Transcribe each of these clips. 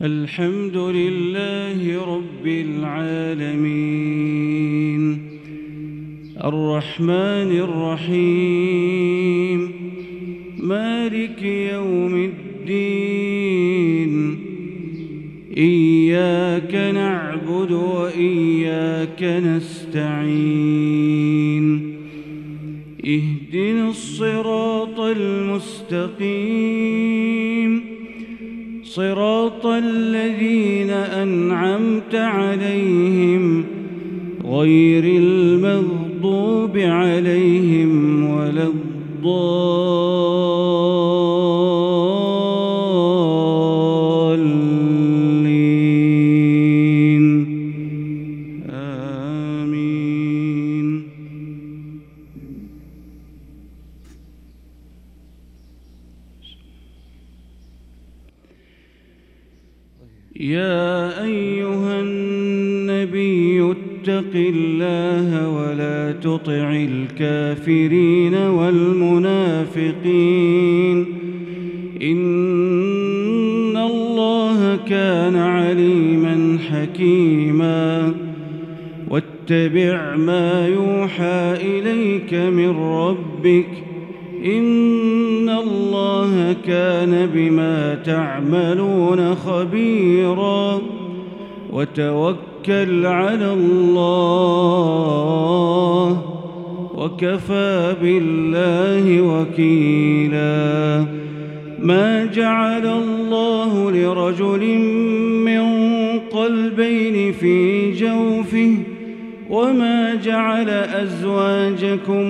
الحمد لله رب العالمين الرحمن الرحيم مالك يوم الدين إياك نعبد وإياك نستعين اهدنا الصراط المستقيم صراط الذين أنعمت عليهم غير المغضوب عليهم ولا الضالين آمين. يا أيها النبي اتق الله ولا تطع الكافرين والمنافقين إن الله كان عليما حكيما واتبع ما يوحى إليك من ربك إن الله كان بما تعملون خبيرا وتوكل على الله وكفى بالله وكيلا. ما جعل الله لرجل من قلبين في جوفه وما جعل أزواجكم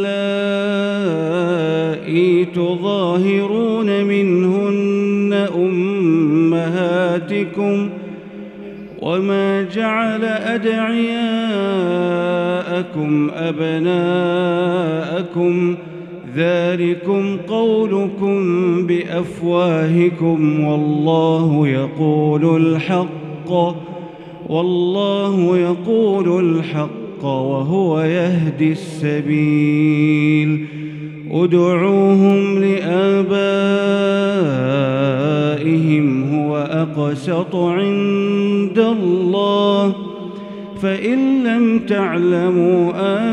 اللائي تظاهرون منهن أمهاتكم وما جعل أدعياءكم أبناءكم ذلكم قولكم بأفواهكم والله يقول الحق وهو يهدي السبيل. ادعوهم لآبائهم هو أقسط عند الله فإن لم تعلموا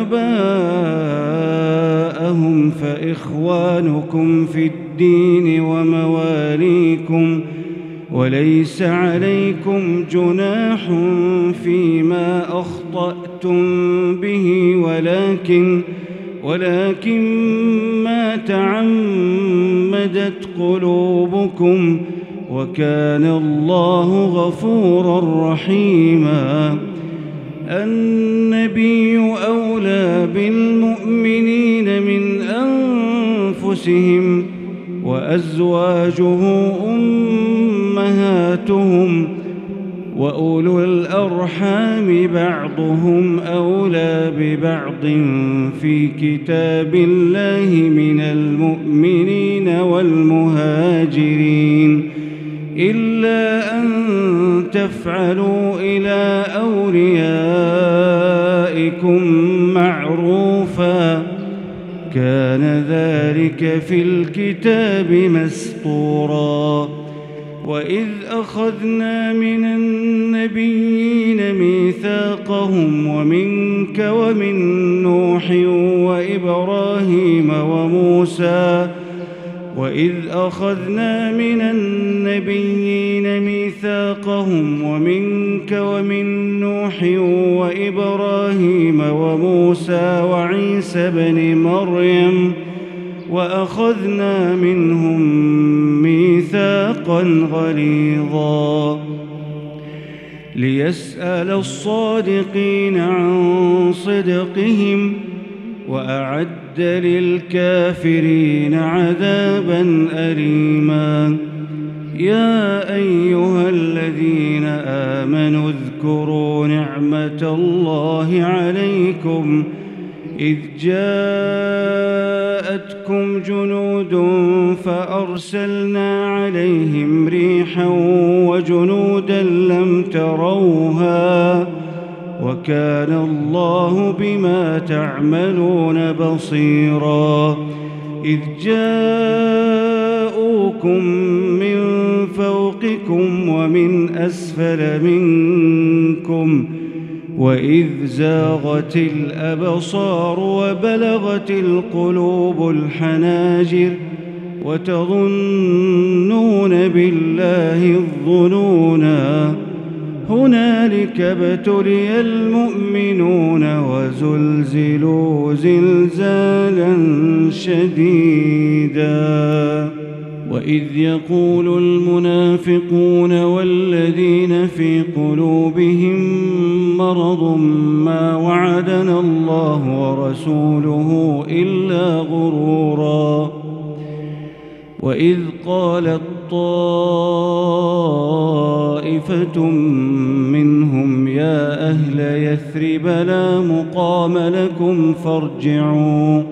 آباءهم فإخوانكم في الدين ومواليكم وليس عليكم جناح فيما أخطأتم به ولكن ما تعمدت قلوبكم وكان الله غفورا رحيما. النبي أولى بالمؤمنين من أنفسهم وأزواجه أمهاتهم وأولو الأرحام بعضهم أولى ببعض في كتاب الله من المؤمنين والمهاجرين إلا أن تفعلوا إلى أوليائكم معروفا كان ذلك في الكتاب مسطورا. وإذ أخذنا من النبيين ميثاقهم ومنك ومن نوح وإبراهيم وموسى وعيسى بن مريم وأخذنا منهم ميثاقا غليظا ليسأل الصادقين عن صدقهم وأعد للكافرين عذابا أليما. يا أيها الذين آمنوا اذكروا نعمة الله عليكم إذ جاءتكم جنود فأرسلنا عليهم ريحا وجنودا لم تروها وكان الله بما تعملون بصيرا. إذ جاءوا جاءوكم من فوقكم ومن أسفل منكم وإذ زاغت الأبصار وبلغت القلوب الحناجر وتظنون بالله الظنونا هنالك ابتلي المؤمنون وزلزلوا زلزالا شديدا وإذ يقول المنافقون والذين في قلوبهم مرض ما وعدنا الله ورسوله إلا غرورا وإذ قالت طائفة منهم يا أهل يثرب لا مقام لكم فارجعوا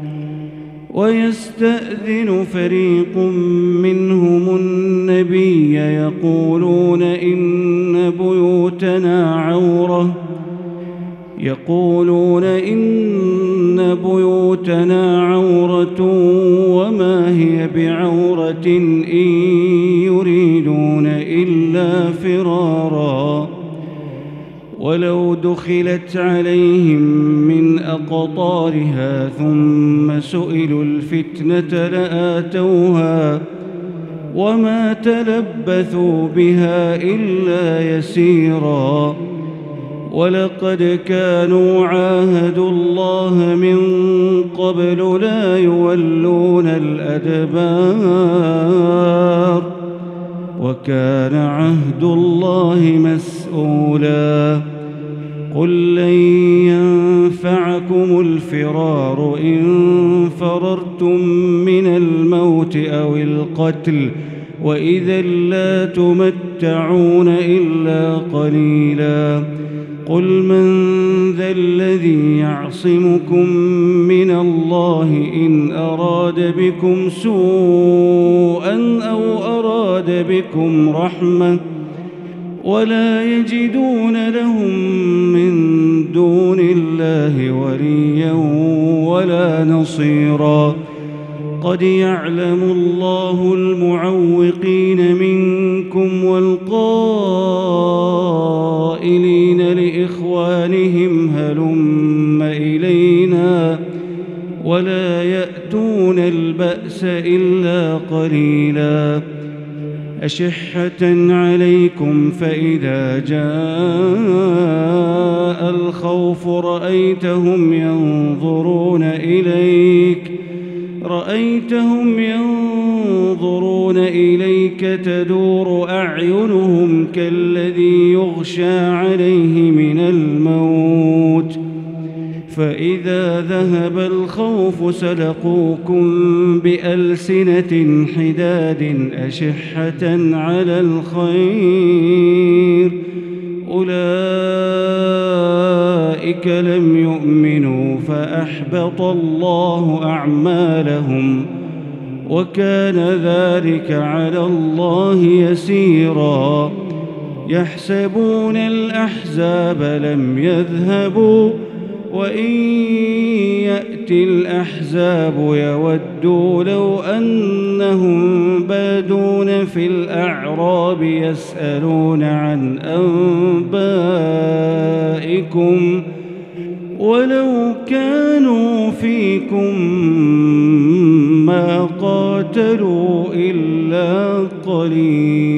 ويستأذن فريق منهم النبي يقولون إن بيوتنا عورة وما هي بعورة إن يريدون إلا فرارا ولو دخلت عليهم من أقطارها ثم سئلوا الفتنة لآتوها وما تلبثوا بها إلا يسيرا ولقد كانوا عاهدوا الله من قبل لا يولون الأدبار وكان عهد الله مسؤولا قل لن ينفعكم الفرار إن فررتم من الموت أو القتل وإذا لا تمتعون إلا قليلا قل من ذا الذي يعصمكم من الله إن أراد بكم سوءا أو أراد بكم رحمة ولا يجدون لهم من دون الله وليا ولا نصيرا قد يعلم الله المعوقين منكم والقائلين لإخوانهم هلم إلينا ولا يأتون البأس إلا قليلا أشحة عليكم فإذا جاء الخوف رأيتهم ينظرون إليك تدور أعينهم كالذي يغشى عليه من الموت فإذا ذهب الخوف سلقوكم بألسنة حداد أشحة على الخير أولئك لم يؤمنوا فأحبط الله أعمالهم وكان ذلك على الله يسيرا يحسبون الأحزاب لم يذهبوا وإن يأتي الأحزاب يودوا لو أنهم بادون في الأعراب يسألون عن أنبائكم ولو كانوا فيكم ما قاتلوا إلا قليلا